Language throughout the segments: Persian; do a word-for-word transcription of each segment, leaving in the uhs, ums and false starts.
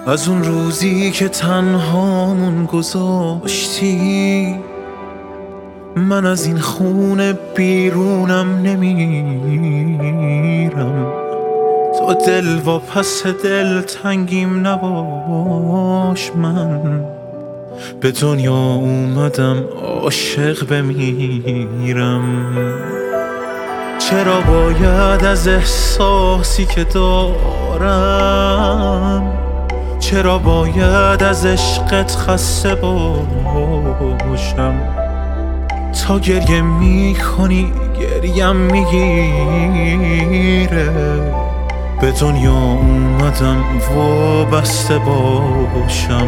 از اون روزی که تنهامون گذاشتی، من از این خونه بیرونم نمیرم. تو دل و پس دل تنگیم نباش، من به دنیا اومدم عاشق بمیرم. چرا باید از احساسی که دارم، چرا باید از عشقت خسته باشم؟ تا گریه میکنی گریم میگیره، به دنیا اومدم وابسته باشم.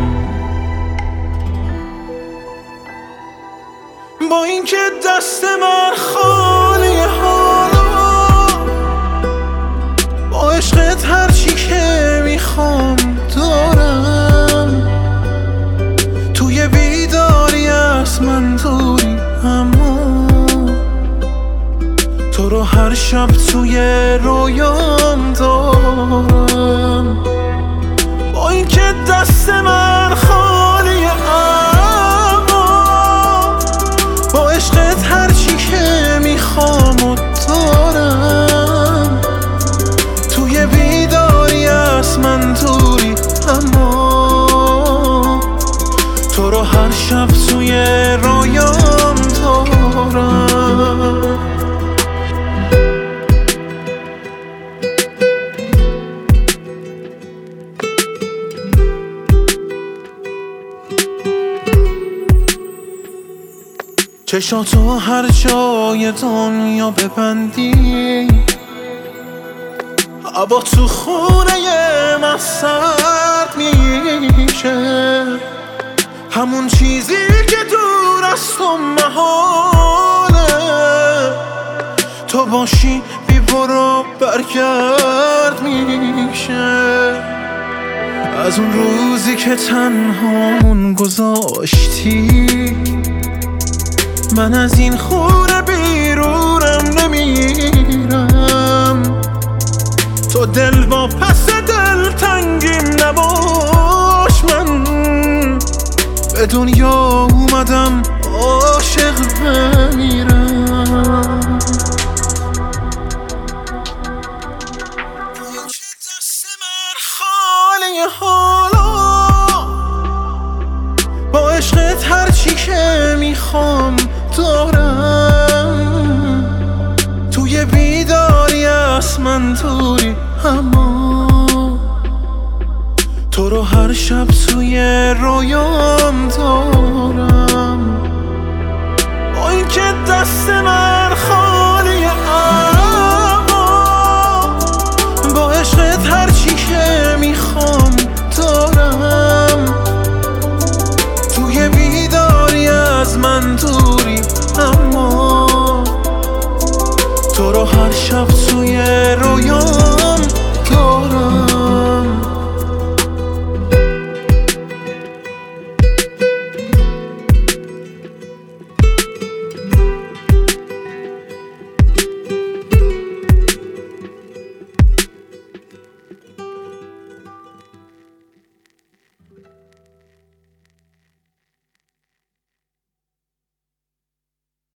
با اینکه دست من خالی حالا، با عشقت هرچی که میخوام دارم. توی بیداری از من دوری، اما تو رو هر شب توی رویام دارم. با اینکه دست من خالی، اما با عشقت هرچی که میخوام و دارم. توی بیداری از من دوری، اما تو رو هر شب توی رویام دارم. چشاتو هر جای دنیا ببندی، هوا تو خونه من سرد میشه. همون چیزی که دور از تو محاله، تو باشی بی برو برگرد میشه. از اون روزی که تنهامون گذاشتی، من از این خونه بیرونم نمیرم. تو دل با پس دل تنگیم نباش، من به دنیا اومدم عاشق بمیرم. دست من خالی حالا، با عشقت هرچی که میخوام دارم. توی بیداری از من دوری، اما تو رو هر شب توی رویام دارم. با اینکه دست من خالی، اما با عشقت هرچی که میخوام دارم. توی بیداری از من دوری، اما تو رو هر شب توی رویام